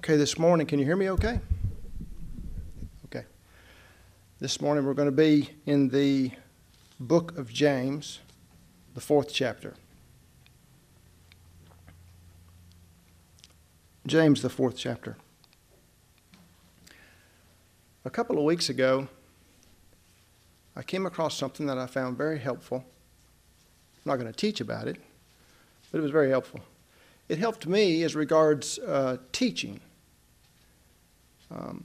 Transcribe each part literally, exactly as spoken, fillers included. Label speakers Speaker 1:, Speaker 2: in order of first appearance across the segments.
Speaker 1: Okay, this morning, can you hear me okay? Okay. This morning we're going to be in the book of James, the fourth chapter. James, the fourth chapter. A couple of weeks ago, I came across something that I found very helpful. I'm not going to teach about it, but it was very helpful. It helped me as regards uh, teaching. Um,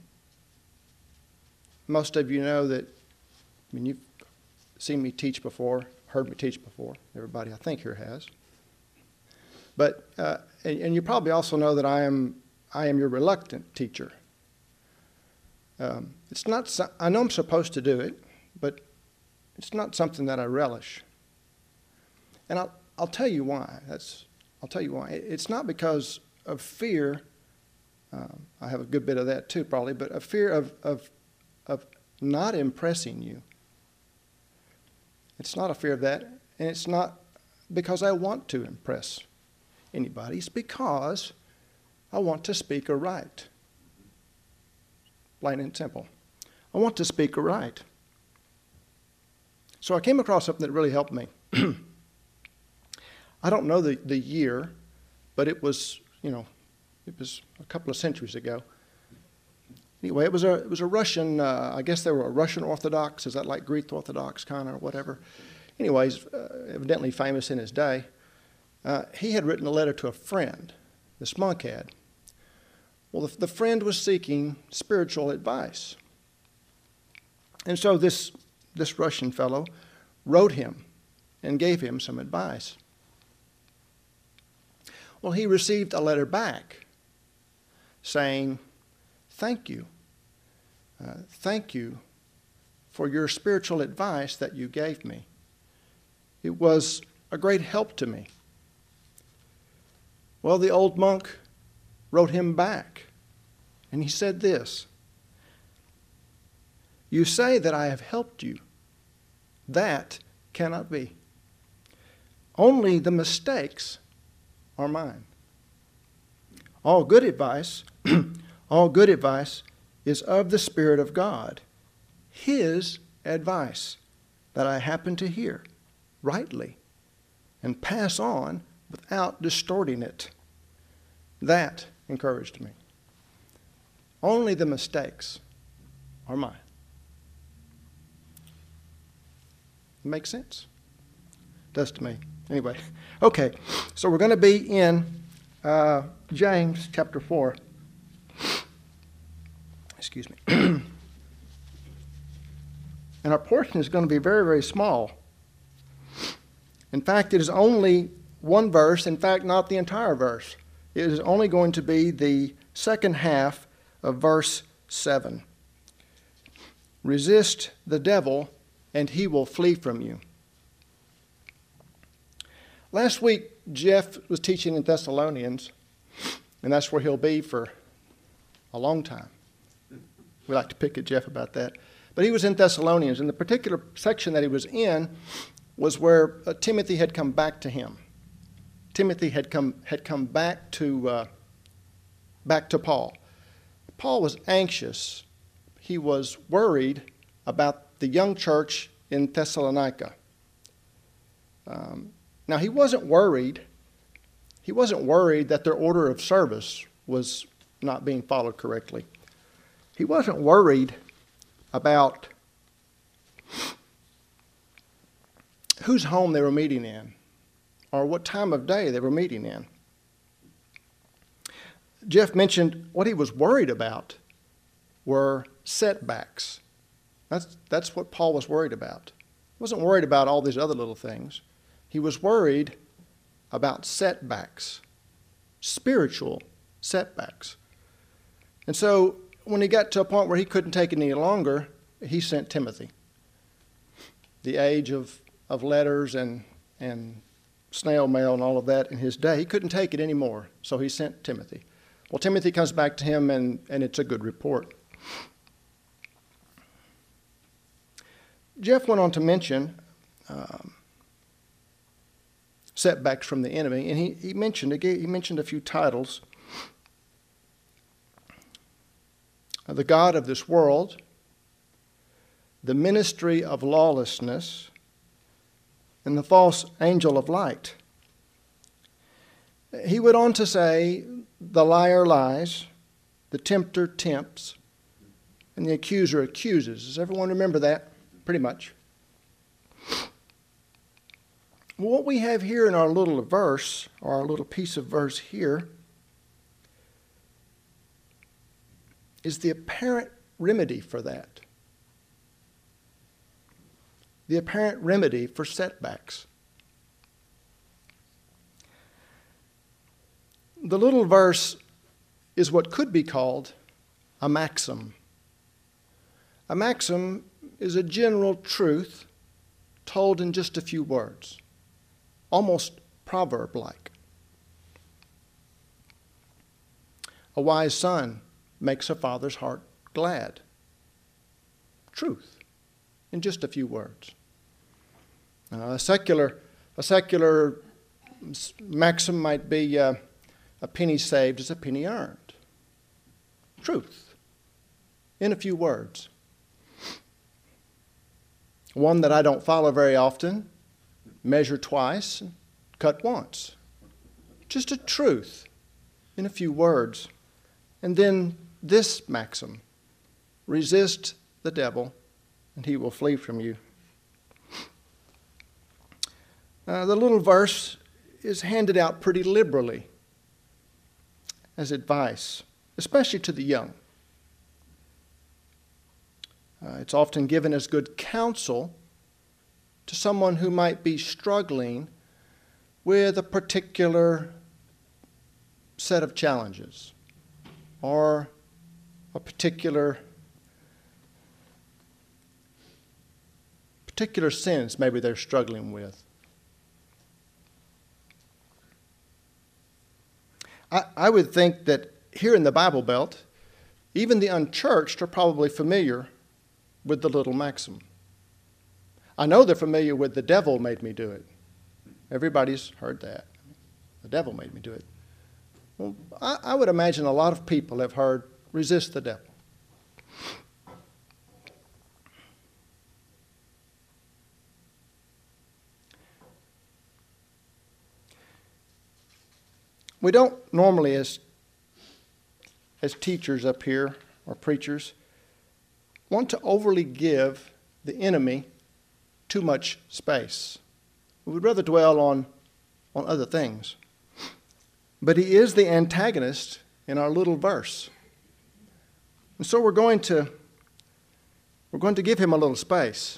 Speaker 1: most of you know that, I mean, you've seen me teach before, heard me teach before. Everybody, I think, here has. But, uh, and, and you probably also know that I am, I am your reluctant teacher. Um, it's not, so, I know I'm supposed to do it, but it's not something that I relish. And I'll, I'll tell you why. That's, I'll tell you why. It's not because of fear. Um, I have a good bit of that too, probably, but a fear of, of, of not impressing you. It's not a fear of that, and it's not because I want to impress anybody. It's because I want to speak aright. Plain and simple. I want to speak aright. So I came across something that really helped me. I don't know the, the year, but it was, you know, it was a couple of centuries ago. Anyway, it was a it was a Russian, uh, I guess they were a Russian Orthodox. Is that like Greek Orthodox kind of or whatever? Anyways, uh, evidently famous in his day. Uh, he had written a letter to a friend, this monk had. Well, the, the friend was seeking spiritual advice. And so this, this Russian fellow wrote him and gave him some advice. Well, he received a letter back saying, thank you. Uh, thank you for your spiritual advice that you gave me. It was a great help to me. Well, the old monk wrote him back, and he said this, you say that I have helped you. That cannot be. Only the mistakes are mine. All good advice, all good advice is of the Spirit of God. His advice that I happen to hear rightly and pass on without distorting it. That encouraged me. Only the mistakes are mine. Makes sense? Does to me. Anyway, okay, so we're going to be in uh, James chapter four. Excuse me. And our portion is going to be very, very small. In fact, it is only one verse. In fact, not the entire verse. It is only going to be the second half of verse seven. Resist the devil, and he will flee from you. Last week, Jeff was teaching in Thessalonians, and that's where he'll be for a long time. We like to pick at Jeff about that. But he was in Thessalonians, and the particular section that he was in was where uh, Timothy had come back to him. Timothy had come had come back to uh, back to Paul. Paul was anxious. He was worried about the young church in Thessalonica. Um, now he wasn't worried. He wasn't worried that their order of service was not being followed correctly. He wasn't worried about whose home they were meeting in or what time of day they were meeting in. Jeff mentioned what he was worried about were setbacks. That's, that's what Paul was worried about. He wasn't worried about all these other little things. He was worried about setbacks, spiritual setbacks. And so when he got to a point where he couldn't take it any longer, he sent Timothy. The age of, of letters and, and snail mail and all of that in his day, he couldn't take it anymore, so he sent Timothy. Well, Timothy comes back to him, and, and it's a good report. Jeff went on to mention um, setbacks from the enemy, and he, he mentioned he mentioned a few titles. the God of this world, the ministry of lawlessness, and the false angel of light. He went on to say, the liar lies, the tempter tempts, and the accuser accuses. Does everyone remember that? Pretty much. Well, what we have here in our little verse, or our little piece of verse here, is the apparent remedy for that. The apparent remedy for setbacks. The little verse is what could be called a maxim. A maxim is a general truth told in just a few words, almost proverb-like. A wise son makes a father's heart glad. Truth, in just a few words. Uh, a secular, a secular maxim might be uh, a penny saved is a penny earned. Truth, in a few words. One that I don't follow very often, measure twice, cut once. Just a truth in a few words. And then this maxim, resist the devil and he will flee from you. Uh, the little verse is handed out pretty liberally as advice, especially to the young. Uh, it's often given as good counsel to someone who might be struggling with a particular set of challenges or a particular particular sins maybe they're struggling with. I, I would think that here in the Bible Belt, even the unchurched are probably familiar with the little maxim. I know they're familiar with the devil made me do it. Everybody's heard that. The devil made me do it. Well, I, I would imagine a lot of people have heard resist the devil. We don't normally, as, as teachers up here, or preachers, want to overly give the enemy too much space. We would rather dwell on, on other things. But he is the antagonist in our little verse. And so we're going to, we're going to give him a little space.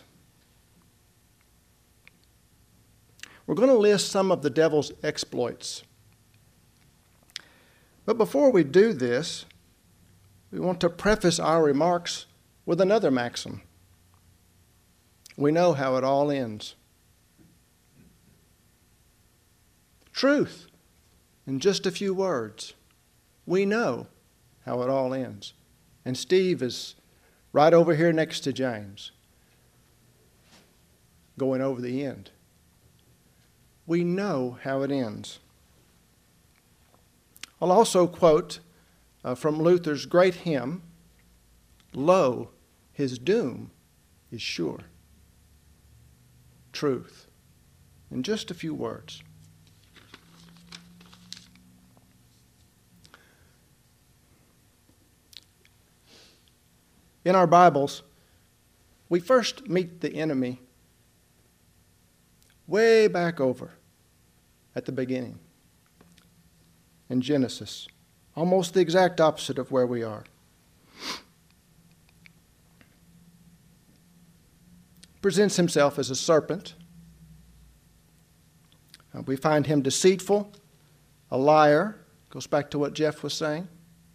Speaker 1: We're going to list some of the devil's exploits. But before we do this, we want to preface our remarks with another maxim. We know how it all ends. Truth, in just a few words. We know how it all ends. And Steve is right over here next to James, going over the end. We know how it ends. I'll also quote uh, from Luther's great hymn, "Lo, his doom is sure." Truth, in just a few words. In our Bibles, we first meet the enemy way back over at the beginning in Genesis, almost the exact opposite of where we are. Presents himself as a serpent. Uh, we find him deceitful, a liar. Goes back to what Jeff was saying.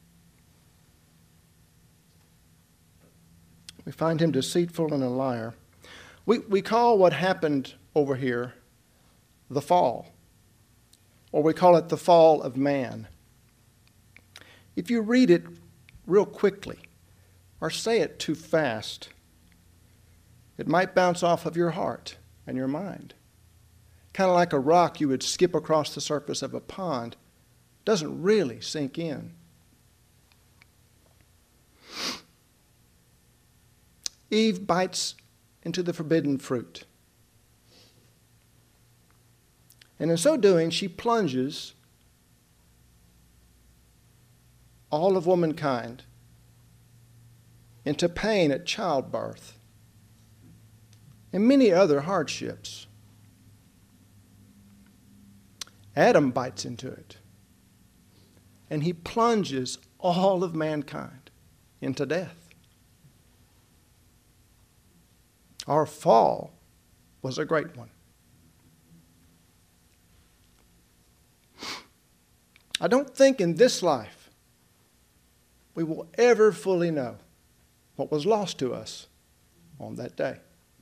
Speaker 1: We find him deceitful and a liar. We, we call what happened over here the fall, or we call it the fall of man. If you read it real quickly or say it too fast, it might bounce off of your heart and your mind. Kind of like a rock you would skip across the surface of a pond. Doesn't really sink in. Eve bites into the forbidden fruit. And in so doing, she plunges all of womankind into pain at childbirth and many other hardships. Adam bites into it, and he plunges all of mankind into death. Our fall was a great one. I don't think in this life we will ever fully know what was lost to us on that day.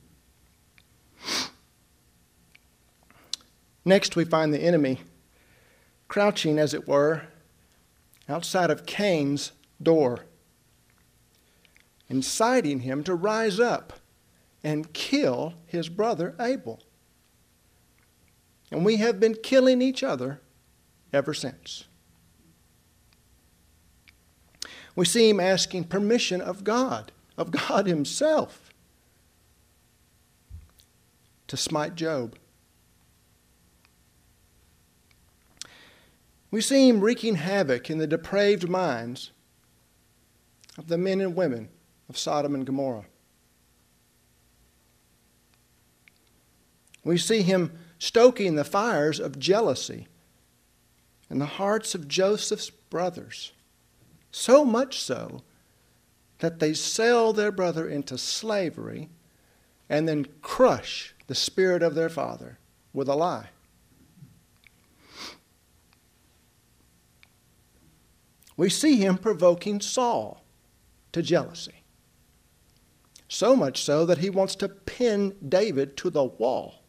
Speaker 1: Next, we find the enemy crouching, as it were, outside of Cain's door, inciting him to rise up and kill his brother Abel. And we have been killing each other ever since. We see him asking permission of God, of God himself, to smite Job. We see him wreaking havoc in the depraved minds of the men and women of Sodom and Gomorrah. We see him stoking the fires of jealousy in the hearts of Joseph's brothers, so much so that they sell their brother into slavery and then crush the spirit of their father with a lie. We see him provoking Saul to jealousy, so much so that he wants to pin David to the wall.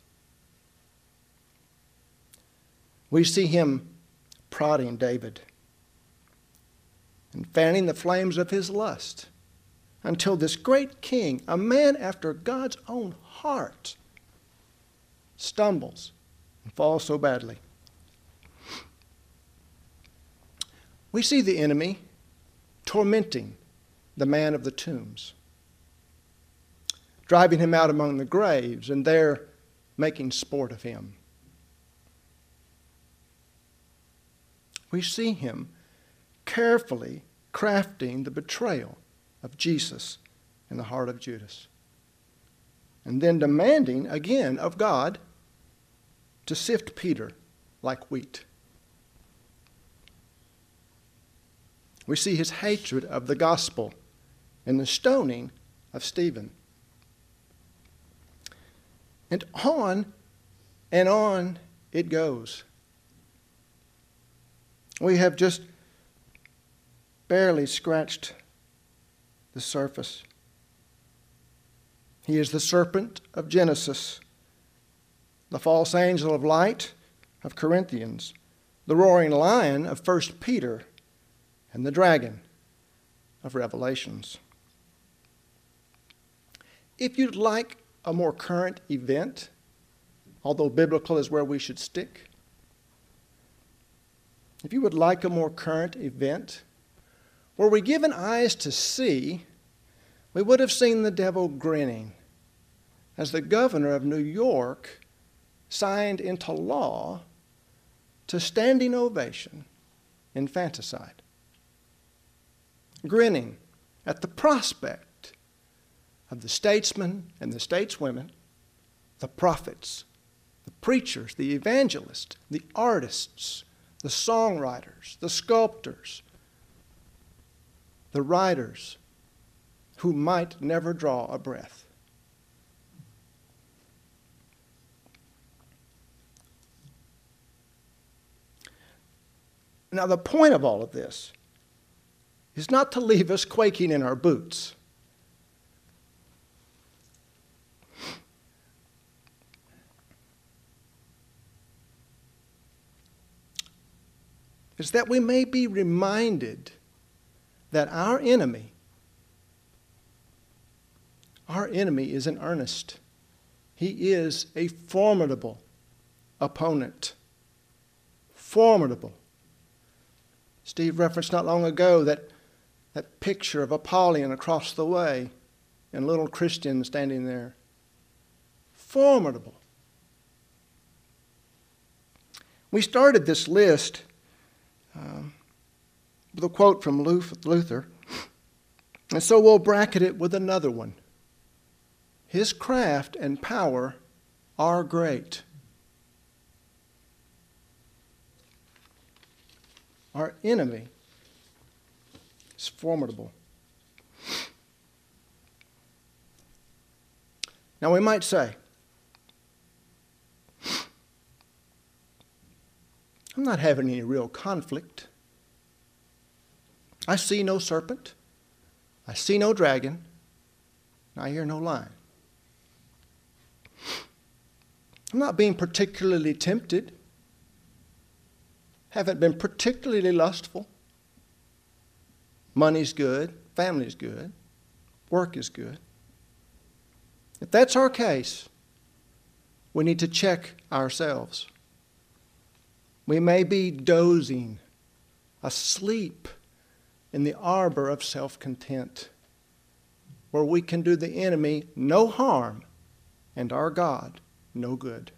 Speaker 1: We see him prodding David and fanning the flames of his lust until this great king, a man after God's own heart, stumbles and falls so badly. We see the enemy tormenting the man of the tombs, driving him out among the graves and there making sport of him. We see him carefully crafting the betrayal of Jesus in the heart of Judas, and then demanding again of God to sift Peter like wheat. We see his hatred of the gospel in the stoning of Stephen. And on and on it goes. We have just barely scratched the surface. He is the serpent of Genesis, the false angel of light of Corinthians, the roaring lion of First Peter, and the dragon of Revelations. If you'd like a more current event, although biblical is where we should stick, if you would like a more current event, were we given eyes to see, we would have seen the devil grinning as the governor of New York signed into law to standing ovation infanticide. Grinning at the prospect of the statesmen and the stateswomen, the prophets, the preachers, the evangelists, the artists, the songwriters, the sculptors, the writers who might never draw a breath. Now, the point of all of this is not to leave us quaking in our boots. It's that we may be reminded that our enemy, our enemy is in earnest. He is a formidable opponent. Formidable. Steve referenced not long ago that, that picture of Apollyon across the way and little Christian standing there. Formidable. We started this list um, with a quote from Luther, and so we'll bracket it with another one. His craft and power are great. Our enemy is formidable. Now we might say, I'm not having any real conflict. I see no serpent. I see no dragon. I hear no lion. I'm not being particularly tempted. Haven't been particularly lustful. Money's good. Family's good. Work is good. If that's our case, we need to check ourselves. We may be dozing, asleep in the arbor of self-content, where we can do the enemy no harm and our God no good.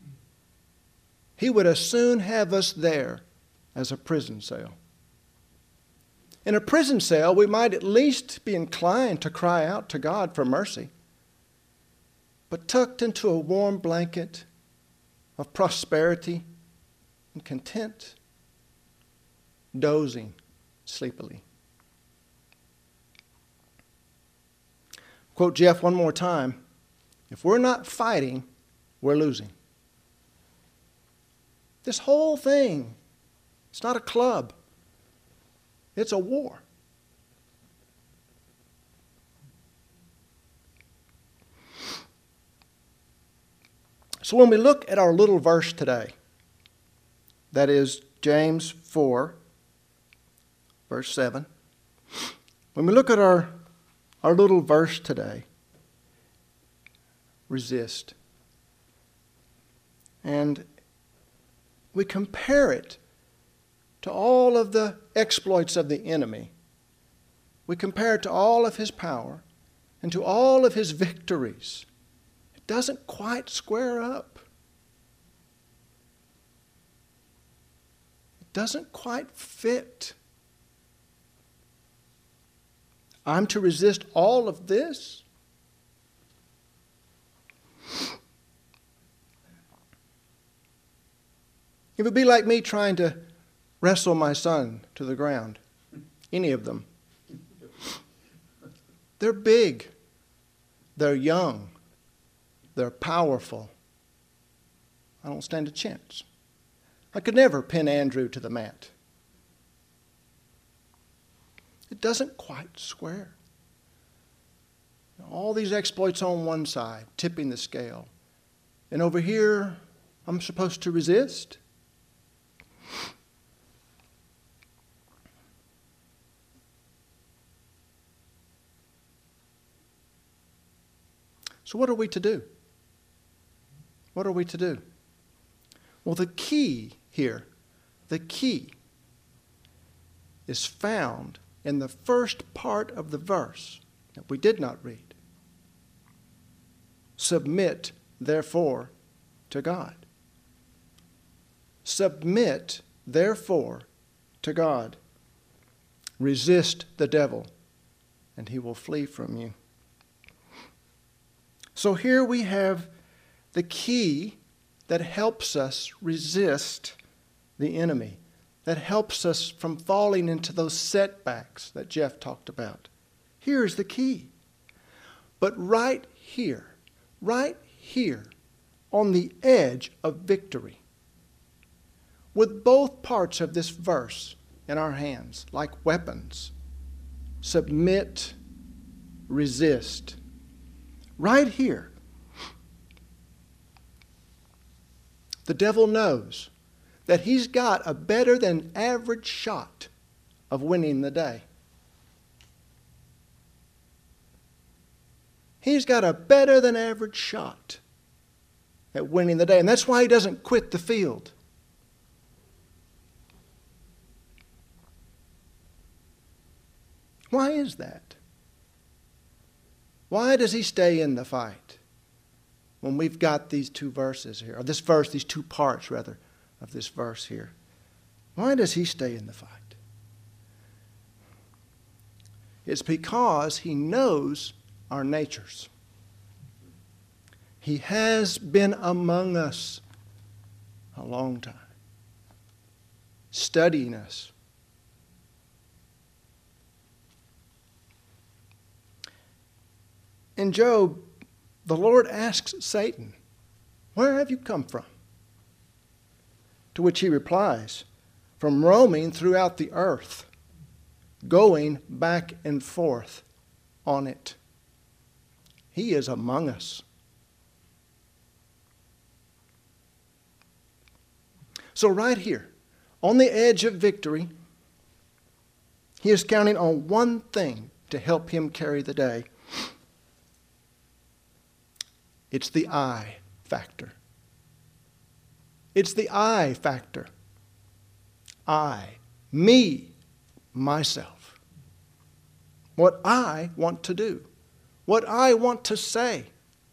Speaker 1: He would as soon have us there as a prison cell. In a prison cell, we might at least be inclined to cry out to God for mercy. But tucked into a warm blanket of prosperity and content, dozing sleepily. Quote Jeff one more time. If we're not fighting, we're losing. This whole thing, it's not a club. It's a war. So when we look at our little verse today, that is James four, verse seven. When we look at our, our little verse today, resist. And we compare it to all of the exploits of the enemy. We compare it to all of his power and to all of his victories. It doesn't quite square up. It doesn't quite fit. I'm to resist all of this? It would be like me trying to wrestle my son to the ground. Any of them. They're big. They're young. They're powerful. I don't stand a chance. I could never pin Andrew to the mat. It doesn't quite square. All these exploits on one side, tipping the scale. And over here, I'm supposed to resist? So what are we to do? What are we to do? Well, the key here, the key is found in the first part of the verse that we did not read. Submit, therefore, to God. Submit, therefore, to God. Resist the devil, and he will flee from you. So here we have the key that helps us resist the enemy, that helps us from falling into those setbacks that Jeff talked about. Here's the key. But right here, right here, on the edge of victory, with both parts of this verse in our hands, like weapons, submit, resist. Right here, the devil knows that he's got a better than average shot of winning the day. He's got a better than average shot at winning the day. And that's why he doesn't quit the field. Why is that? Why does he stay in the fight when we've got these two verses here, or this verse, these two parts, rather, of this verse here? Why does he stay in the fight? It's because he knows our natures. He has been among us a long time, studying us. In Job, the Lord asks Satan, "Where have you come from?" To which he replies, "From roaming throughout the earth, going back and forth on it." He is among us. So right here, on the edge of victory, he is counting on one thing to help him carry the day. It's the I factor. It's the I factor. I, me, myself. What I want to do. What I want to say.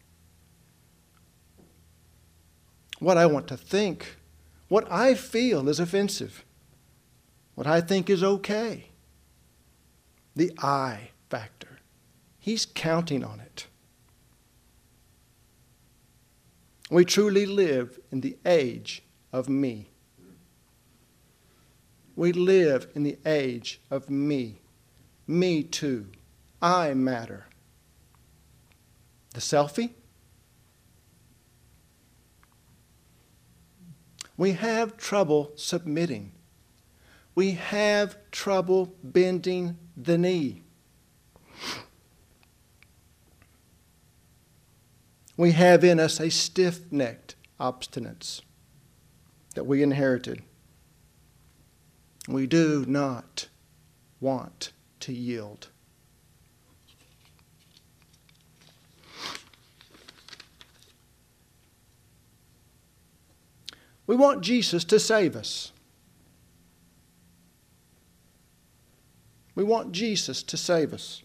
Speaker 1: What I want to think. What I feel is offensive. What I think is okay. The I factor. He's counting on it. We truly live in the age of me. We live in the age of me. Me too. I matter. The selfie? We have trouble submitting. We have trouble bending the knee. We have in us a stiff-necked obstinance that we inherited. We do not want to yield. We want Jesus to save us. We want Jesus to save us.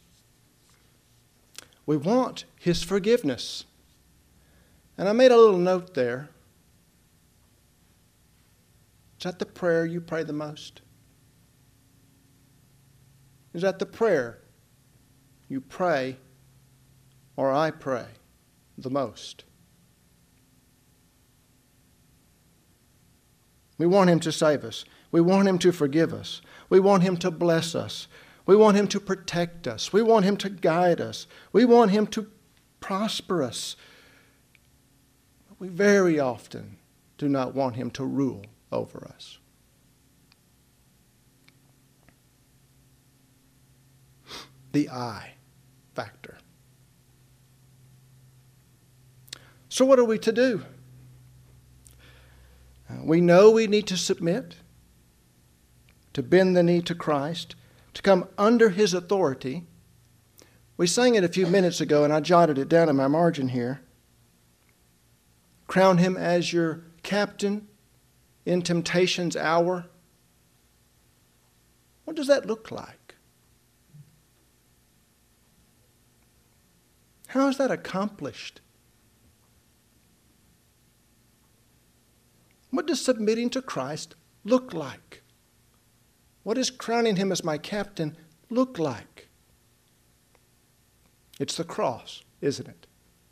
Speaker 1: We want His forgiveness. And I made a little note there. Is that the prayer you pray the most? Is that the prayer you pray or I pray the most? We want Him to save us. We want Him to forgive us. We want Him to bless us. We want Him to protect us. We want Him to guide us. We want Him to prosper us. We very often do not want Him to rule over us. The I factor. So what are we to do? We know we need to submit, to bend the knee to Christ, to come under His authority. We sang it a few minutes ago, and I jotted it down in my margin here. Crown Him as your captain in temptation's hour. What does that look like? How is that accomplished? What does submitting to Christ look like? What does crowning Him as my captain look like? It's the cross, isn't it?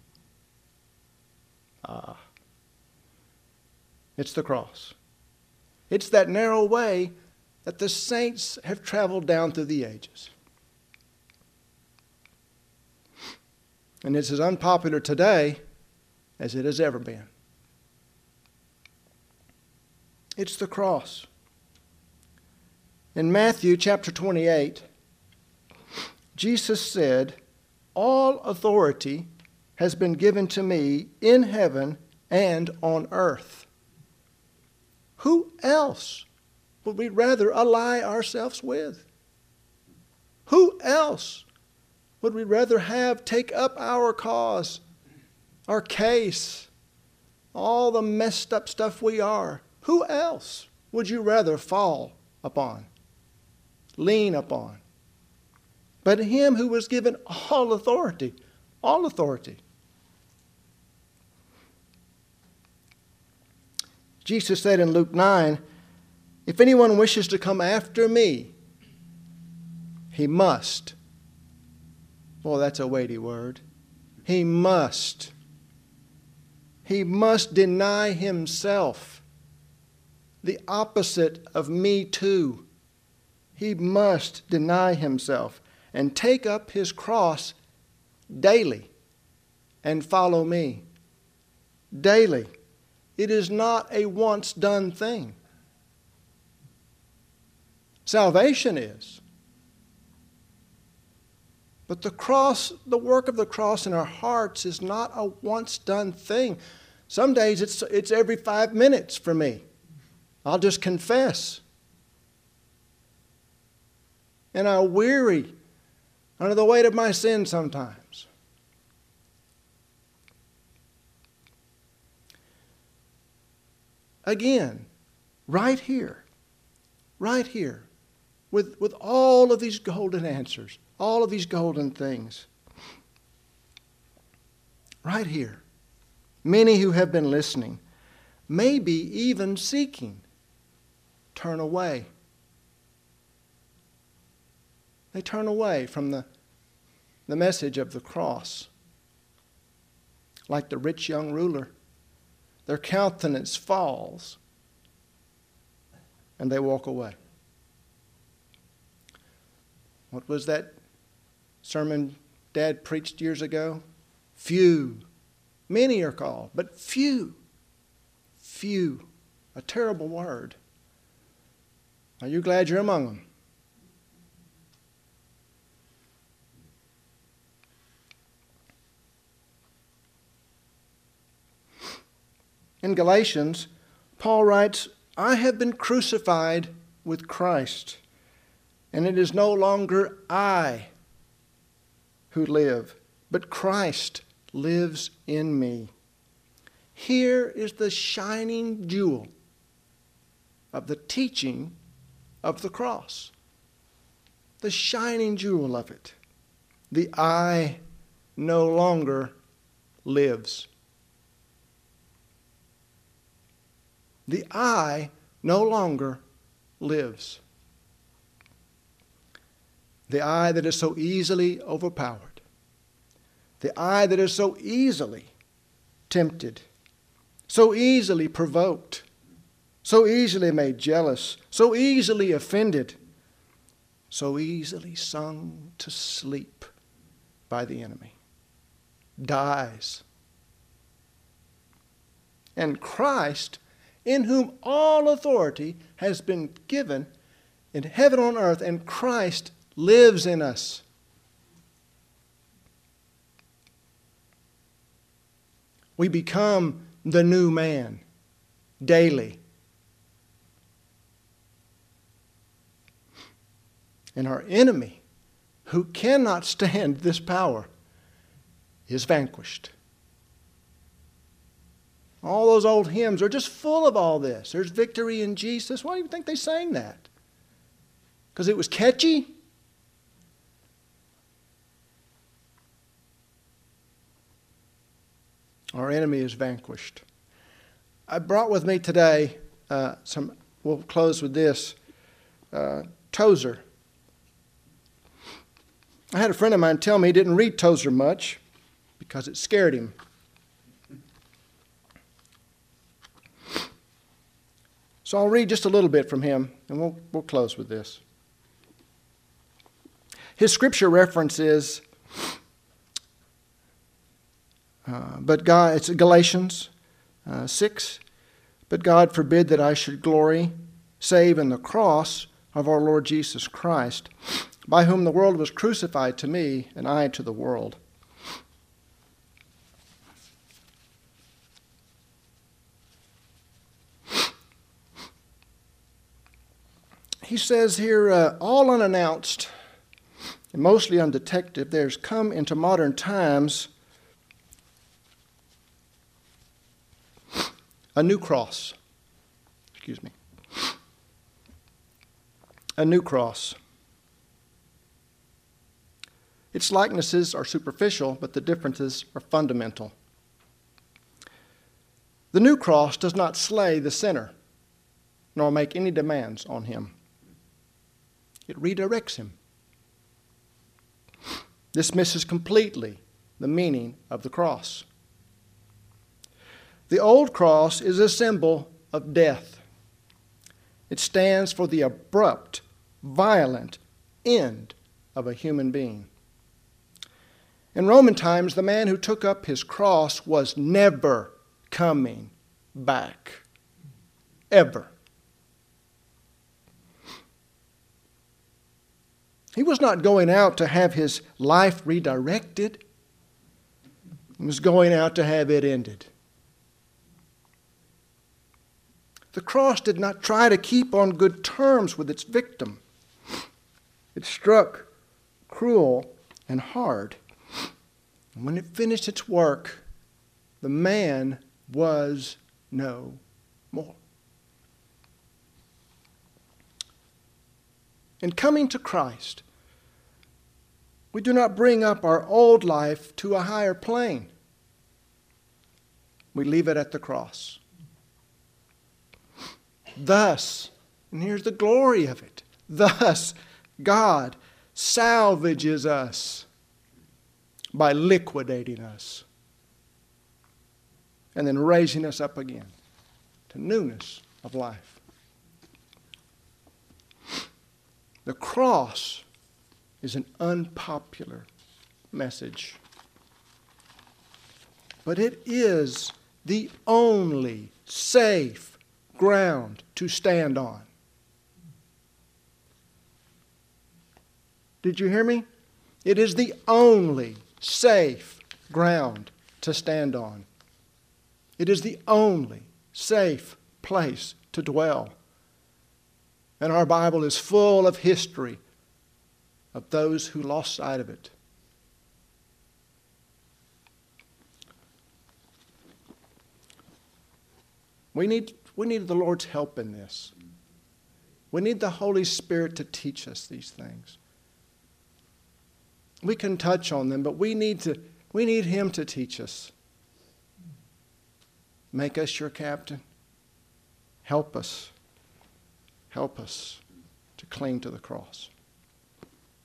Speaker 1: Ah. It's the cross. It's that narrow way that the saints have traveled down through the ages. And it's as unpopular today as it has ever been. It's the cross. In Matthew chapter twenty-eight, Jesus said, "All authority has been given to me in heaven and on earth." Who else would we rather ally ourselves with? Who else would we rather have take up our cause, our case, all the messed up stuff we are? Who else would you rather fall upon, lean upon? But Him who was given all authority, All authority. Jesus said in Luke nine, if anyone wishes to come after me, he must. Boy, that's a weighty word. He must. He must deny himself. The opposite of me too. He must deny himself and take up his cross daily and follow me. Daily. It is not a once done thing. Salvation is. But the cross, the work of the cross in our hearts is not a once done thing. Some days it's, it's every five minutes for me. I'll just confess. And I weary under the weight of my sin sometimes. Again, right here, right here, with, with all of these golden answers, all of these golden things. Right here, many who have been listening, maybe even seeking, turn away. They turn away from the, the message of the cross. Like the rich young ruler, their countenance falls and they walk away. What was that sermon Dad preached years ago? Few. Many are called, but few. Few. A terrible word. Are you glad you're among them? In Galatians, Paul writes, I have been crucified with Christ, and it is no longer I who live, but Christ lives in me. Here is the shining jewel of the teaching of the cross. The shining jewel of it. The I no longer lives. The I no longer lives. The I that is so easily overpowered. The I that is so easily tempted. So easily provoked. So easily made jealous. So easily offended. So easily sung to sleep by the enemy. Dies. And Christ, in whom all authority has been given in heaven and on earth, and Christ lives in us. We become the new man daily. And our enemy, who cannot stand this power, is vanquished. All those old hymns are just full of all this. There's victory in Jesus. Why do you think they sang that? Because it was catchy? Our enemy is vanquished. I brought with me today uh, some, we'll close with this, uh, Tozer. I had a friend of mine tell me he didn't read Tozer much because it scared him. So I'll read just a little bit from him, and we'll, we'll close with this. His scripture reference is, uh, but God, it's Galatians uh, six, but God forbid that I should glory, save in the cross of our Lord Jesus Christ, by whom the world was crucified to me, and I to the world. He says here, uh, all unannounced and mostly undetected, there's come into modern times a new cross. Excuse me. A new cross. Its likenesses are superficial, but the differences are fundamental. The new cross does not slay the sinner, nor make any demands on him. It redirects him. This misses completely the meaning of the cross. The old cross is a symbol of death. It stands for the abrupt, violent end of a human being. In Roman times, the man who took up his cross was never coming back. Ever. He was not going out to have his life redirected. He was going out to have it ended. The cross did not try to keep on good terms with its victim. It struck cruel and hard. And when it finished its work, the man was no more. In coming to Christ, we do not bring up our old life to a higher plane. We leave it at the cross. Thus, and here's the glory of it, thus God salvages us by liquidating us and then raising us up again to newness of life. The cross is an unpopular message, but it is the only safe ground to stand on. Did you hear me? It is the only safe ground to stand on. It is the only safe place to dwell. And our Bible is full of history of those who lost sight of it. We need, we need the Lord's help in this. We need the Holy Spirit to teach us these things. We can touch on them, but we need to, we need Him to teach us. Make us your captain. Help us. Help us to cling to the cross.